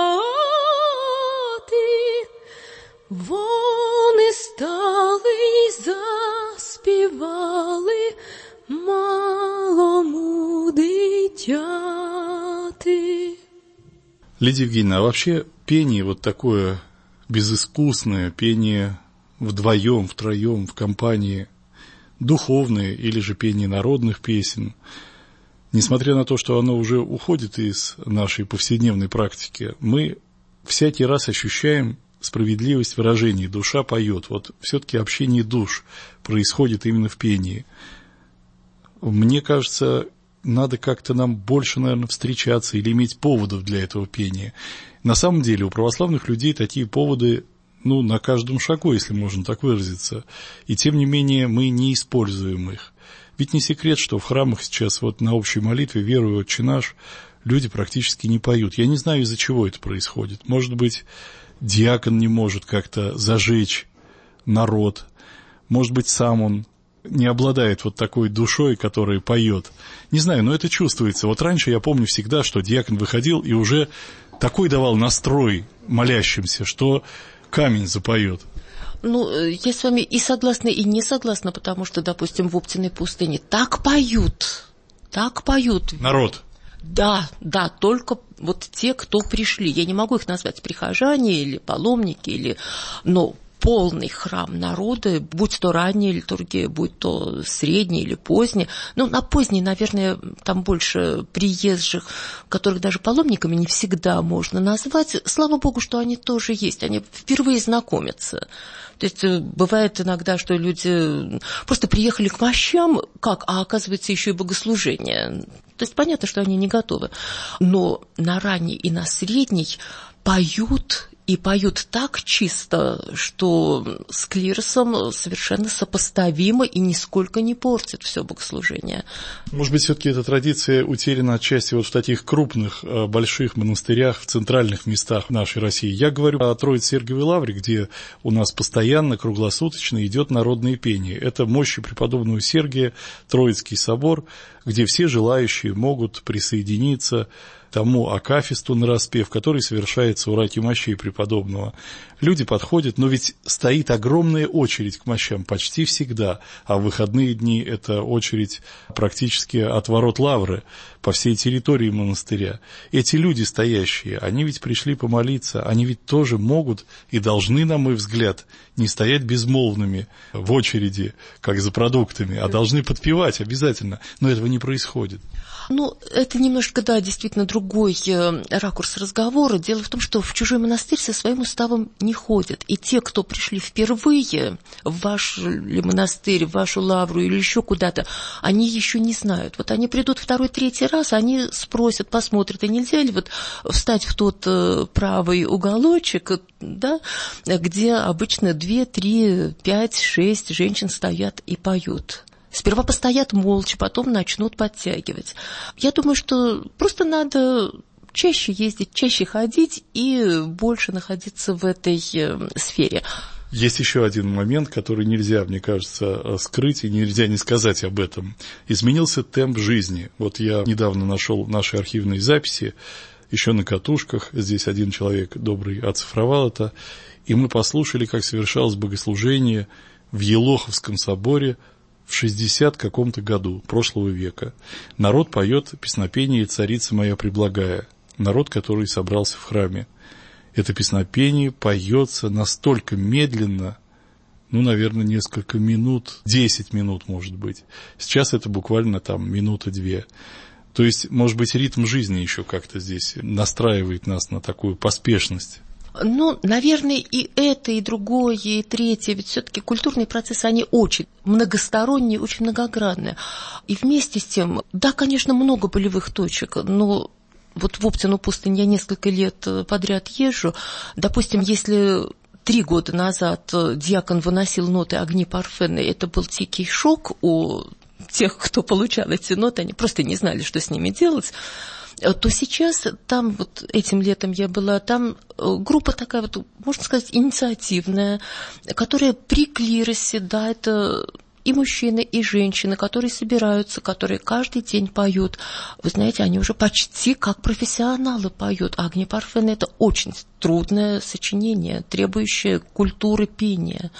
Вони стали, заспівали малому дитяти. Лидия Евгеньевна, а вообще пение вот такое безыскусное, пение вдвоем, втроем, в компании, духовное или же пение народных песен, несмотря на то, что оно уже уходит из нашей повседневной практики, мы всякий раз ощущаем справедливость выражений. Душа поет. Вот все-таки общение душ происходит именно в пении. Мне кажется, надо как-то нам больше, наверное, встречаться или иметь поводов для этого пения. На самом деле у православных людей такие поводы, на каждом шагу, если можно так выразиться. И тем не менее мы не используем их. Ведь не секрет, что в храмах сейчас вот на общей молитве «Веруй, Отче наш» люди практически не поют. Я не знаю, из-за чего это происходит. Может быть, диакон не может как-то зажечь народ. Может быть, сам он не обладает вот такой душой, которая поет. Не знаю, но это чувствуется. Вот раньше я помню всегда, что диакон выходил и уже такой давал настрой молящимся, что камень запоет. Я с вами и согласна, и не согласна, потому что, допустим, в Оптиной пустыне так поют. Народ. Да, только вот те, кто пришли. Я не могу их назвать прихожане или паломники, но полный храм народа, будь то ранняя литургия, будь то средняя или поздняя. На поздней, наверное, там больше приезжих, которых даже паломниками не всегда можно назвать. Слава Богу, что они тоже есть, они впервые знакомятся. То есть бывает иногда, что люди просто приехали к мощам, а оказывается еще и богослужение. То есть понятно, что они не готовы. Но на ранней и на средней поют, и поют так чисто, что с клиросом совершенно сопоставимо и нисколько не портит все богослужение. Может быть, все-таки эта традиция утеряна отчасти вот в таких крупных, больших монастырях, в центральных местах нашей России. Я говорю о Троице-Сергиевой лавре, где у нас постоянно, круглосуточно идет народное пение. Это мощи преподобного Сергия, Троицкий собор, где все желающие могут присоединиться к тому акафисту нараспев, который совершается у раки мощей преподобного. Люди подходят, но ведь стоит огромная очередь к мощам почти всегда, а в выходные дни это очередь практически от ворот лавры по всей территории монастыря. Эти люди стоящие, они ведь пришли помолиться, они ведь тоже могут и должны, на мой взгляд, не стоять безмолвными в очереди, как за продуктами, а должны подпевать обязательно, но этого не происходит. Это немножко, действительно другой ракурс разговора. Дело в том, что в чужой монастырь со своим уставом не ходят. И те, кто пришли впервые в ваш монастырь, в вашу лавру или еще куда-то, они еще не знают. Вот они придут второй, третий раз, они спросят, посмотрят, а нельзя ли встать в тот правый уголочек, где обычно 2, 3, 5, 6 женщин стоят и поют. Сперва постоят молча, потом начнут подтягивать. Я думаю, что просто надо чаще ездить, чаще ходить и больше находиться в этой сфере. Есть еще один момент, который нельзя, мне кажется, скрыть, и нельзя не сказать об этом. Изменился темп жизни. Вот я недавно нашел наши архивные записи, еще на катушках. Здесь один человек добрый оцифровал это. И мы послушали, как совершалось богослужение в Елоховском соборе в 60 каком-то году прошлого века. Народ поет песнопение «Царица моя преблагая». Народ, который собрался в храме. Это песнопение поется настолько медленно, наверное, несколько минут, 10 минут, может быть. Сейчас это буквально минута-две. То есть, может быть, ритм жизни еще как-то здесь настраивает нас на такую поспешность. Наверное, и это, и другое, и третье. Ведь все-таки культурные процессы, они очень многосторонние, очень многогранные. И вместе с тем, конечно, много болевых точек, но вот в Оптину пустынь я несколько лет подряд езжу. Допустим, если 3 года назад диакон выносил ноты «Огни Парфены», это был дикий шок у тех, кто получал эти ноты, они просто не знали, что с ними делать, то сейчас там, вот этим летом я была, там группа такая вот, можно сказать, инициативная, которая при клиросе, да, это и мужчины, и женщины, которые собираются, которые каждый день поют. Вы знаете, они уже почти как профессионалы поют. А «Огни Парфены» — это очень трудное сочинение, требующее культуры пения.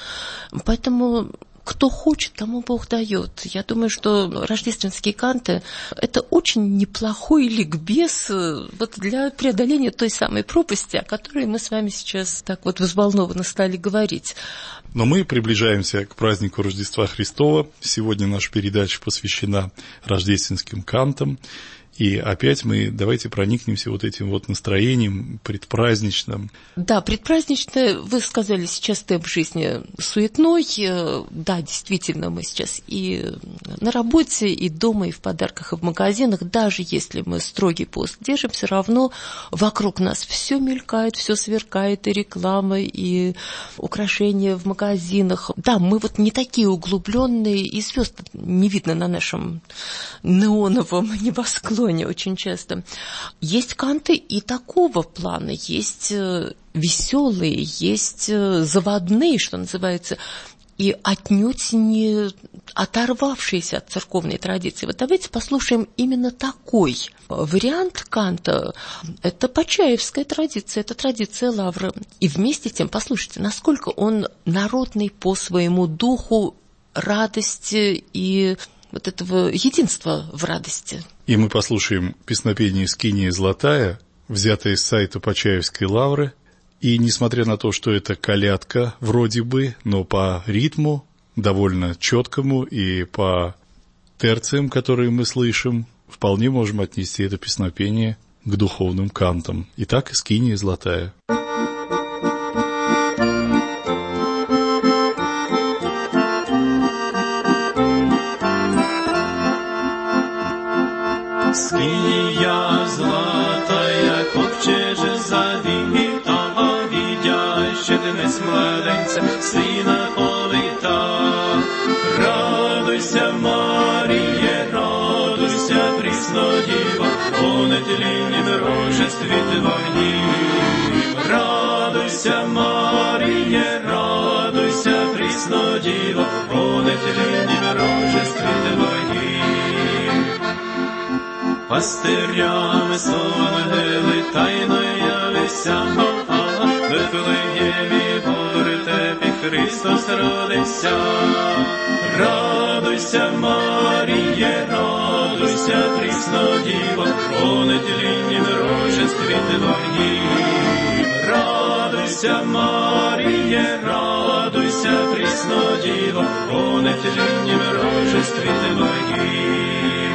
Поэтому кто хочет, тому Бог дает. Я думаю, что рождественские канты – это очень неплохой ликбез вот для преодоления той самой пропасти, о которой мы с вами сейчас так вот взволнованно стали говорить. Но мы приближаемся к празднику Рождества Христова. Сегодня наша передача посвящена рождественским кантам. И опять мы давайте проникнемся вот этим вот настроением предпраздничным. Да, предпраздничное, вы сказали, сейчас темп жизни суетной. Да, действительно, мы сейчас и на работе, и дома, и в подарках, и в магазинах. Даже если мы строгий пост держим, все равно вокруг нас все мелькает, все сверкает, и реклама, и украшения в магазинах. Да, мы вот не такие углубленные, и звезд не видно на нашем неоновом небосклоне очень часто. Есть канты и такого плана, есть веселые, есть заводные, что называется, и отнюдь не оторвавшиеся от церковной традиции. Вот давайте послушаем именно такой вариант канта. Это почаевская традиция, это традиция лавры. И вместе с тем, послушайте, насколько он народный по своему духу, радости и вот этого единства в радости. И мы послушаем песнопение «Скиния золотая», взятое с сайта Почаевской лавры. И несмотря на то, что это колядка вроде бы, но по ритму довольно четкому и по терциям, которые мы слышим, вполне можем отнести это песнопение к духовным кантам. Итак, «Скиния золотая». Скиния золотая, ковчеже завітала, відяще днес младенця, сина повіта. Радуйся, Маріє, радуйся, прісно діва, о нетліннім рожестві твоїм. Радуйся, Маріє, радуйся, прісно діва, о нетліннім рожестві твоїм. Пастирями ангели тайно явися, в Вифлеємі в вертепі Христос родився. Радуйся, Маріє, радуйся, прісно діво, о нетліннім рожестві твоїм. Радуйся, Маріє, радуйся, прісно діво, о нетліннім рожестві твоїм.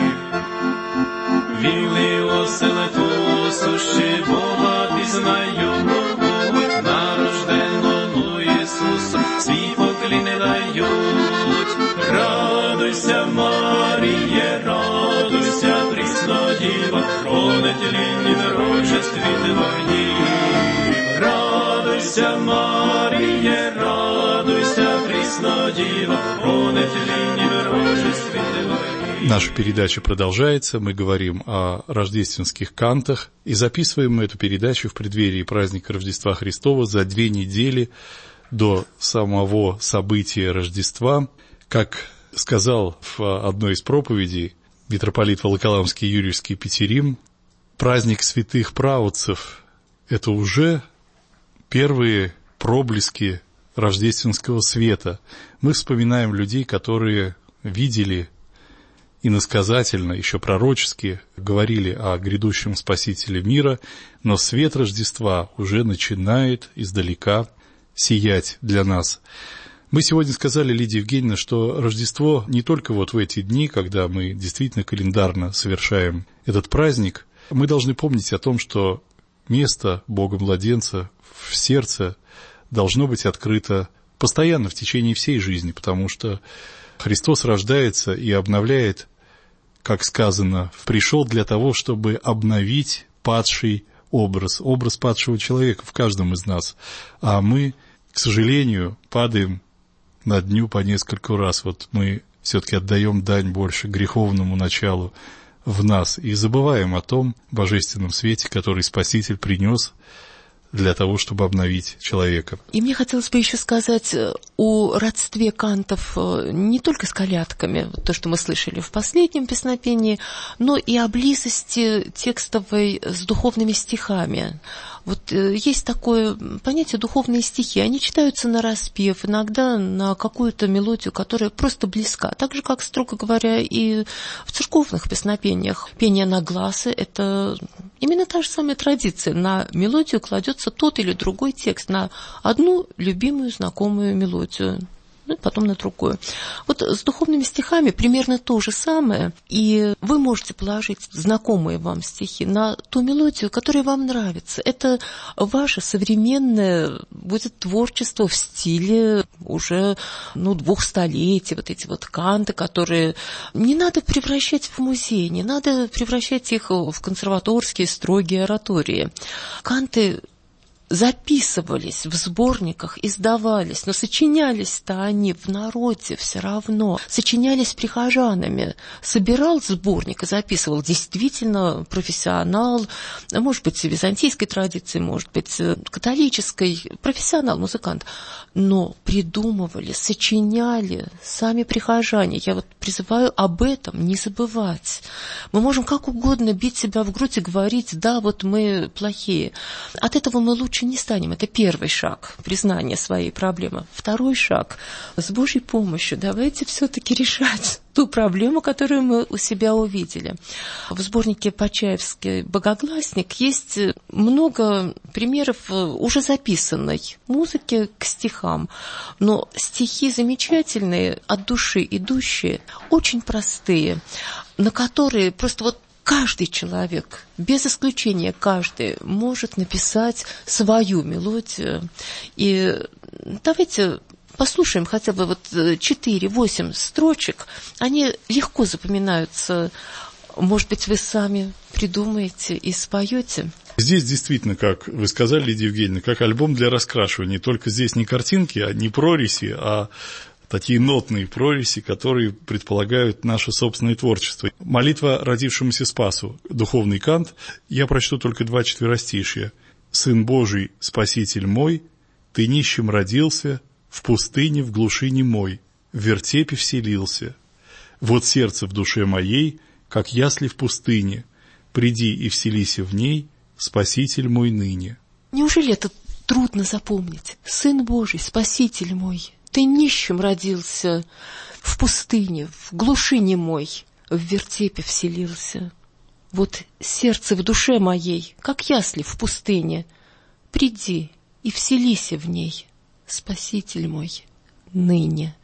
Вілило селето сущі Бога пізнаю, нарожденному Ісусу свій поклін дають. Радуйся, Маріє, радуйся, прісно діва, о нетліннім рожестві твоїм. Радуйся, Маріє, радуйся, прісно діва, о нетліннім рожестві твоїм. Наша передача продолжается, мы говорим о рождественских кантах и записываем мы эту передачу в преддверии праздника Рождества Христова за 2 недели до самого события Рождества. Как сказал в одной из проповедей митрополит Волоколамский Юрьевский Петерим, праздник святых праотцев – это уже первые проблески рождественского света. Мы вспоминаем людей, которые видели иносказательно, еще пророчески говорили о грядущем Спасителе мира, но свет Рождества уже начинает издалека сиять для нас. Мы сегодня сказали, Лидия Евгеньевна, что Рождество не только вот в эти дни, когда мы действительно календарно совершаем этот праздник, мы должны помнить о том, что место Бога-младенца в сердце должно быть открыто постоянно в течение всей жизни, потому что Христос рождается и обновляет, как сказано, пришел для того, чтобы обновить падший образ падшего человека в каждом из нас. А мы, к сожалению, падаем на дню по нескольку раз. Вот мы все-таки отдаем дань больше греховному началу в нас и забываем о том божественном свете, который Спаситель принес для того, чтобы обновить человека. И мне хотелось бы еще сказать о родстве кантов не только с колядками, то, что мы слышали в последнем песнопении, но и о близости текстовой с духовными стихами. Вот есть такое понятие духовные стихи. Они читаются нараспев, иногда на какую-то мелодию, которая просто близка. Так же, как, строго говоря, и в церковных песнопениях. Пение на гласы – это именно та же самая традиция. На мелодию кладется тот или другой текст, на одну любимую знакомую мелодию, потом на другую. Вот с духовными стихами примерно то же самое, и вы можете положить знакомые вам стихи на ту мелодию, которая вам нравится. Это ваше современное будет творчество в стиле уже 2 столетий, вот эти вот канты, которые не надо превращать в музей, не надо превращать их в консерваторские строгие оратории. Канты записывались в сборниках, издавались, но сочинялись-то они в народе все равно, сочинялись прихожанами. Собирал сборник и записывал действительно профессионал, может быть, византийской традиции, может быть, католической, профессионал, музыкант. Но придумывали, сочиняли сами прихожане. Я вот призываю об этом не забывать. Мы можем как угодно бить себя в грудь и говорить: да, вот мы плохие. От этого мы лучше не станем. Это первый шаг признания своей проблемы. Второй шаг: с Божьей помощью давайте все-таки решать ту проблему, которую мы у себя увидели. В сборнике «Почаевский богогласник» есть много примеров уже записанной музыки к стихам. Но стихи замечательные, от души идущие, очень простые, на которые просто вот каждый человек, без исключения каждый, может написать свою мелодию. И давайте послушаем хотя бы 4-8 строчек. Они легко запоминаются. Может быть, вы сами придумаете и споете. Здесь действительно, как вы сказали, Лидия Евгеньевна, как альбом для раскрашивания. Только здесь не картинки, не прореси, а такие нотные прореси, которые предполагают наше собственное творчество. Молитва родившемуся Спасу, духовный кант. Я прочту только 2 четверостишья. «Сын Божий, Спаситель мой, ты нищим родился, в пустыне, в глуши немой, в вертепе вселился. Вот сердце в душе моей, как ясли в пустыне, приди и вселися в ней, Спаситель мой ныне». Неужели это трудно запомнить? Сын Божий, Спаситель мой, ты нищим родился, в пустыне, в глуши немой, в вертепе вселился. Вот сердце в душе моей, как ясли в пустыне, приди и вселися в ней, Спаситель мой, ныне.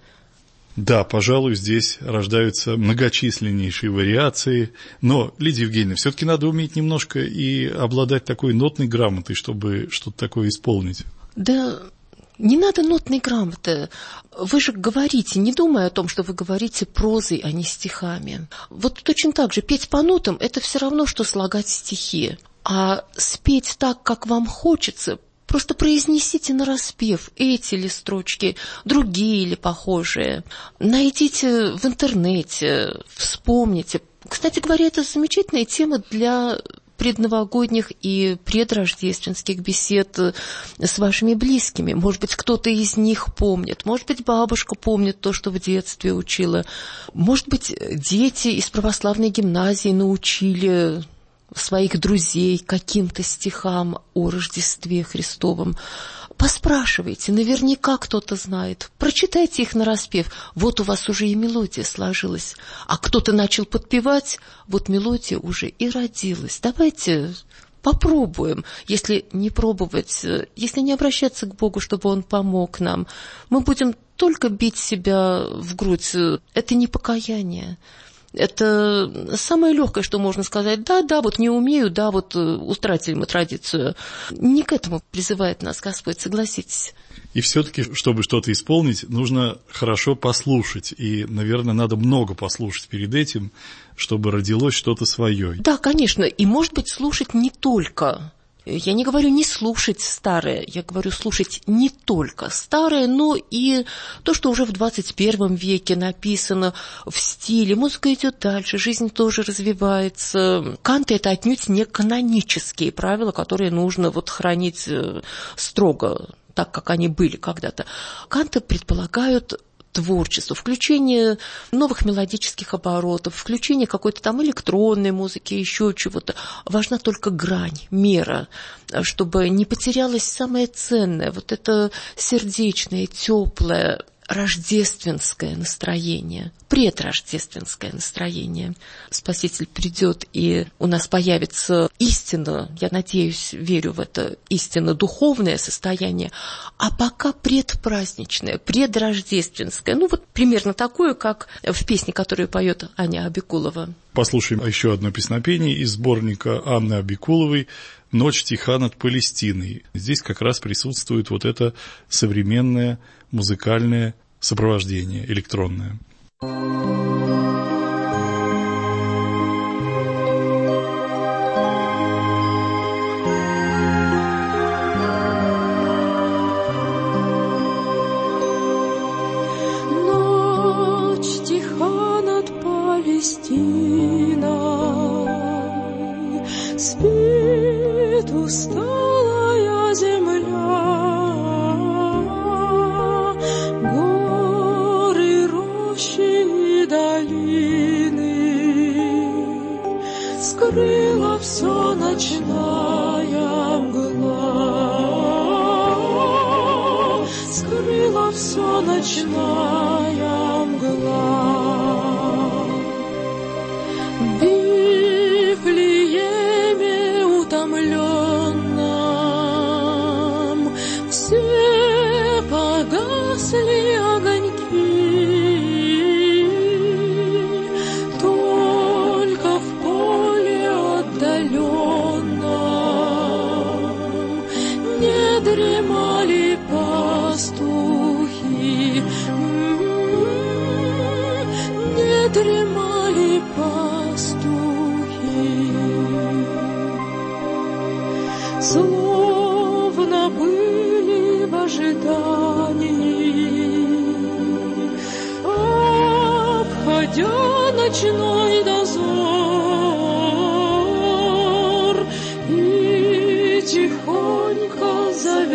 Да, пожалуй, здесь рождаются многочисленнейшие вариации, но, Лидия Евгеньевна, все-таки надо уметь немножко и обладать такой нотной грамотой, чтобы что-то такое исполнить. Да, не надо нотной грамоты. Вы же говорите, не думая о том, что вы говорите прозой, а не стихами. Вот точно так же петь по нотам – это все равно, что слагать стихи. А спеть так, как вам хочется – просто произнесите нараспев эти ли строчки, другие ли похожие. Найдите в интернете, вспомните. Кстати говоря, это замечательная тема для предновогодних и предрождественских бесед с вашими близкими. Может быть, кто-то из них помнит. Может быть, бабушка помнит то, что в детстве учила. Может быть, дети из православной гимназии научили своих друзей каким-то стихам о Рождестве Христовом. Поспрашивайте, наверняка кто-то знает. Прочитайте их нараспев. Вот у вас уже и мелодия сложилась. А кто-то начал подпевать, вот мелодия уже и родилась. Давайте попробуем. Если не пробовать, если не обращаться к Богу, чтобы Он помог нам, мы будем только бить себя в грудь. Это не покаяние. Это самое легкое, что можно сказать. Да, вот не умею, да, вот утратили мы традицию. Не к этому призывает нас Господь, согласитесь. И все-таки, чтобы что-то исполнить, нужно хорошо послушать. И, наверное, надо много послушать перед этим, чтобы родилось что-то свое. Да, конечно. И, может быть, слушать не только Я не говорю не слушать старое, я говорю слушать не только старое, но и то, что уже в 21 веке написано в стиле. Музыка идет дальше, жизнь тоже развивается. Канты — это отнюдь не канонические правила, которые нужно хранить строго, так, как они были когда-то. Канты предполагают творчество, включение новых мелодических оборотов, включение какой-то там электронной музыки, еще чего-то. Важна только грань, мера, чтобы не потерялось самое ценное, это сердечное, теплое, рождественское настроение, предрождественское настроение. Спаситель придет, и у нас появится истина, я надеюсь, верю в это, истинно духовное состояние, а пока предпраздничное, предрождественское. Примерно такое, как в песне, которую поет Аня Абикулова. Послушаем еще одно песнопение из сборника Анны Абикуловой «Ночь тиха над Палестиной». Здесь как раз присутствует это современное музыкальное сопровождение электронное. Ночь тиха над Палестиной, спит усталая земля. Скрыла все ночная мгла, скрыла все ночная мгла. В Вифлееме утомленном все погасли огоньки. Не дремали пастухи, не дремали пастухи, словно были в ожидании, обходя ночной дозор, и тихонько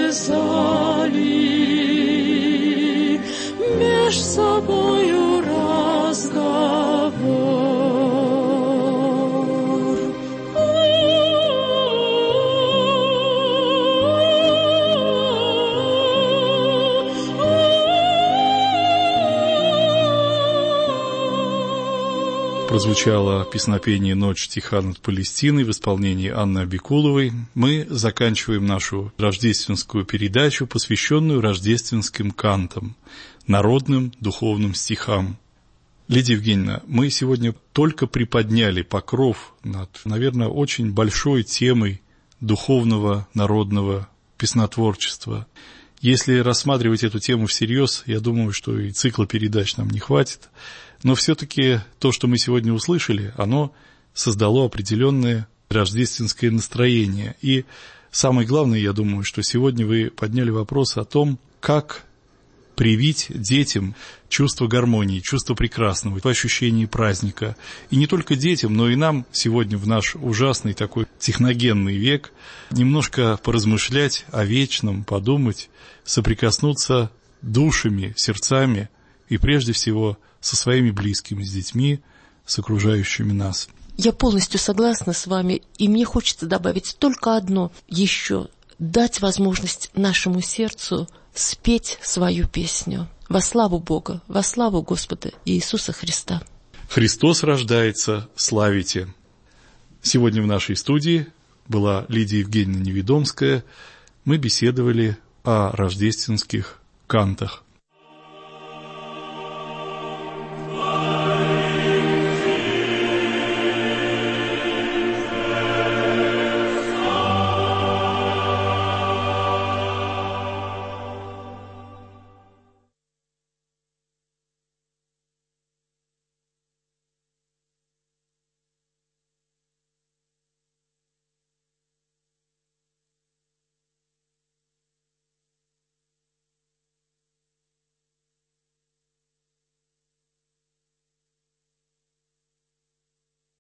завязали меж собою разговор. Прозвучало песнопение «Ночь тиха над Палестиной» в исполнении Анны Абикуловой. Мы заканчиваем нашу рождественскую передачу, посвященную рождественским кантам, народным духовным стихам. Лидия Евгеньевна, мы сегодня только приподняли покров над, наверное, очень большой темой духовного народного песнотворчества. Если рассматривать эту тему всерьез, я думаю, что и цикла передач нам не хватит. Но все-таки то, что мы сегодня услышали, оно создало определенное рождественское настроение. И самое главное, я думаю, что сегодня вы подняли вопрос о том, как привить детям чувство гармонии, чувство прекрасного, ощущение праздника. И не только детям, но и нам сегодня в наш ужасный такой техногенный век немножко поразмышлять о вечном, подумать, соприкоснуться душами, сердцами и прежде всего со своими близкими, с детьми, с окружающими нас. Я полностью согласна с вами, и мне хочется добавить только одно еще. Дать возможность нашему сердцу спеть свою песню. Во славу Бога, во славу Господа Иисуса Христа. Христос рождается, славите. Сегодня в нашей студии была Лидия Евгеньевна Неведомская. Мы беседовали о рождественских кантах.